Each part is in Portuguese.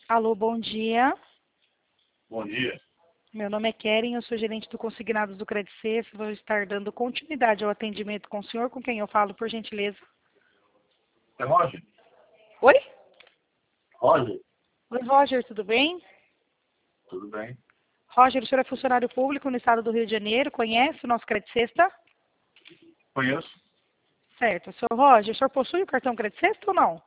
Alô, bom dia. Bom dia. Meu nome é Keren, eu sou gerente do Consignados do Credit Suisse. Vou estar dando continuidade ao atendimento com o senhor, com quem eu falo, por gentileza. É Roger? Oi? Roger? Oi, Roger, tudo bem? Tudo bem? Roger, o senhor é funcionário público no estado do Rio de Janeiro, conhece o nosso Credit Sexta? Conheço? Certo. Seu Roger, o senhor possui o cartão Credit Sexta ou não?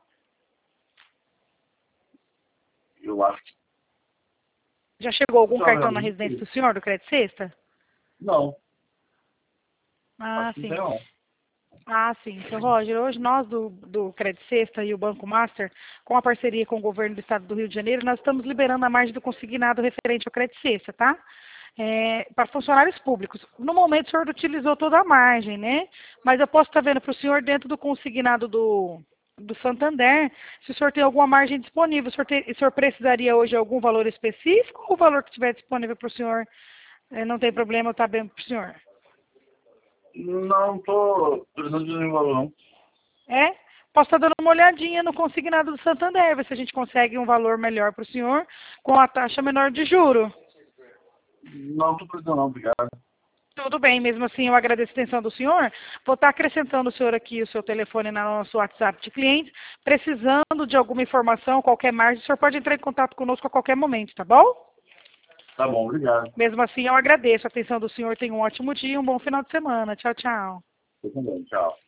Eu acho que... Já chegou algum cartão na Provavelmente residência sim. do senhor, do Credit Sexta? Não, Ah, acho que não sim. tem não. Ah, sim. Seu Roger, hoje nós do Credit Sexta e o Banco Master, com a parceria com o governo do estado do Rio de Janeiro, nós estamos liberando a margem do consignado referente ao Credit Sexta, tá? Para funcionários públicos. No momento o senhor utilizou toda a margem, né? Mas eu posso estar vendo para o senhor dentro do consignado do Santander, se o senhor tem alguma margem disponível. O senhor precisaria hoje de algum valor específico ou o valor que estiver disponível para o senhor não tem problema, está bem para o senhor? Não estou precisando de nenhum valor, não. É? Posso estar dando uma olhadinha no consignado do Santander, ver se a gente consegue um valor melhor para o senhor, com a taxa menor de juro. Não estou precisando não, obrigado. Tudo bem, mesmo assim eu agradeço a atenção do senhor. Vou estar acrescentando o senhor aqui o seu telefone no nosso WhatsApp de clientes. Precisando de alguma informação, qualquer margem, o senhor pode entrar em contato conosco a qualquer momento, tá bom? Tá bom, obrigado. Mesmo assim eu agradeço a atenção do senhor. Tenha um ótimo dia, um bom final de semana. Tchau, tchau. Você também, tchau.